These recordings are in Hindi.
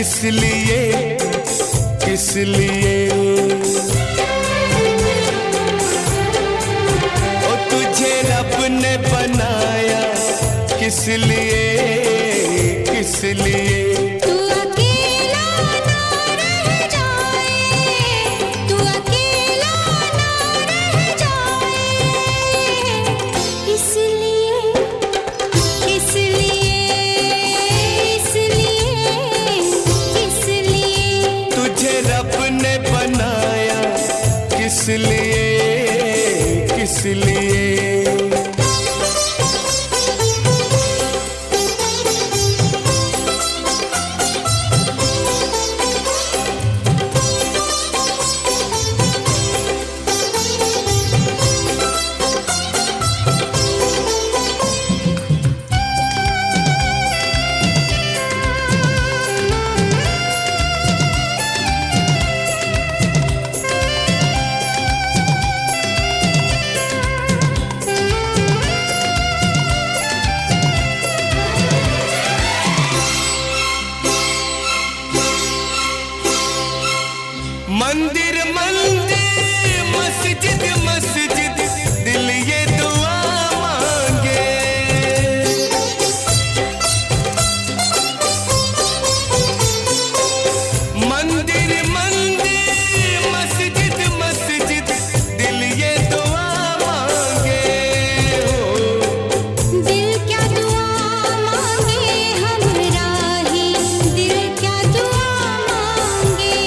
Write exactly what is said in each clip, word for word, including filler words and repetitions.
किस लिए किस लिए ओ तुझे रब ने बनाया किस लिए किस लिए तू अकेला ना रह जाए, तू अकेला ना रह जाए, इसलिए इसलिए इसलिए इसलिए तुझे रब ने बनाया किस लिए किस लिए मंदिर मंदिर मस्जिद मस्जिद दिल ये दुआ मांगे मंदिर मंदिर मस्जिद मस्जिद दिल ये दुआ मांगे हो दिल क्या दुआ मांगे हमरा ही दिल क्या दुआ मांगे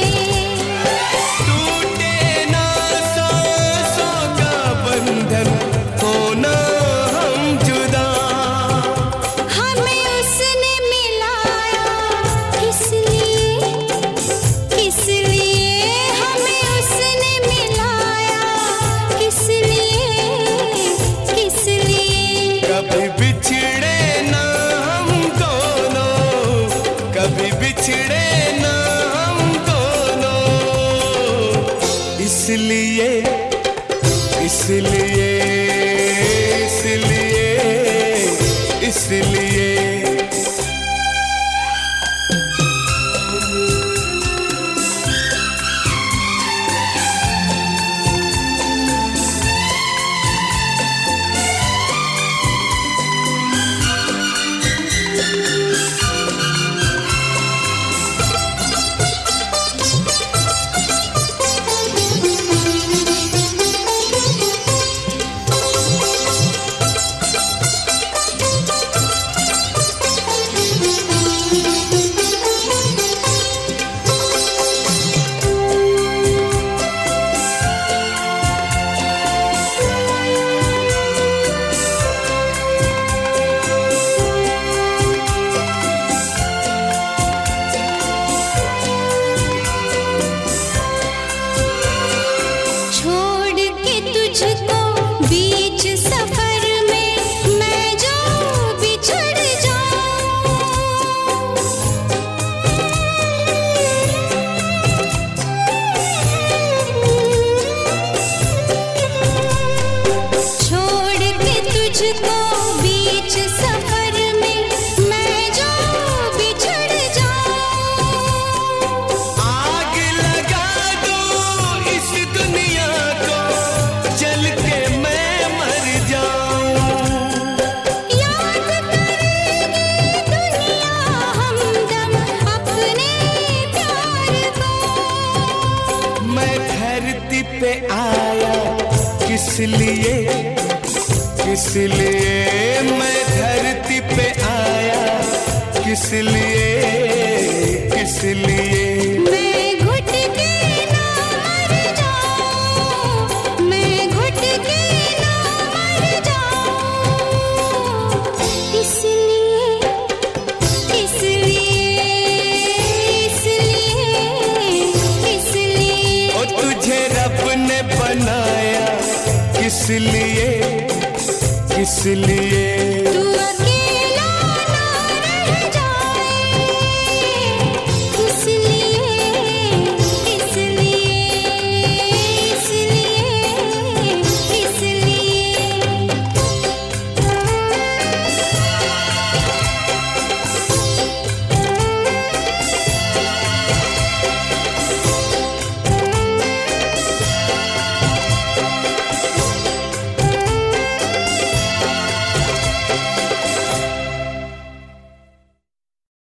टूटे ना सांसों का बंधन होना हम जुदा हमें उसने मिलाया किस लिए किस लिए हमें उसने मिलाया किस लिए किस लिए कभी बिछड़े ना हम दोनों कभी बिछड़े ना हम दोनों इसलिए इसलिए इसलिए इसलिए छोड़ के तुझको बीच सफर में मैं जो बिछड़ जाऊं छोड़ के तुझको बीच सफर में मैं जो बिछड़ जाऊं आग लगा दो इस दुनिया को जल के मैं मर जाऊं याद करेगी दुनिया हमदम अपने प्यार को मैं धरती पे आया किस लिए किस लिए मैं धरती पे आया किस लिए किस लिए मैं घुट के ना मर जाऊं मैं घुट के ना मर जाऊं इसलिए इसलिए इसलिए इसलिए ओ तुझे रब ने बनाया किस लिए किस लिए तू